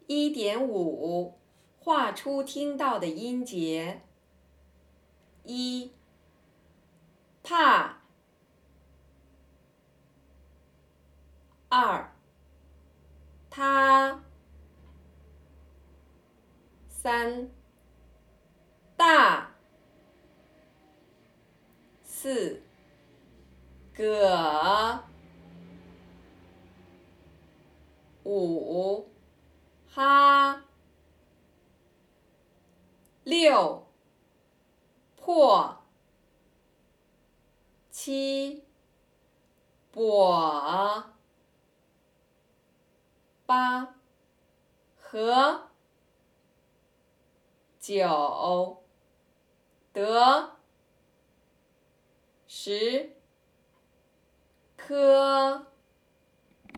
1.5画出听到的音节。1怕2他3大4个5哈6破7跛8和9得10颗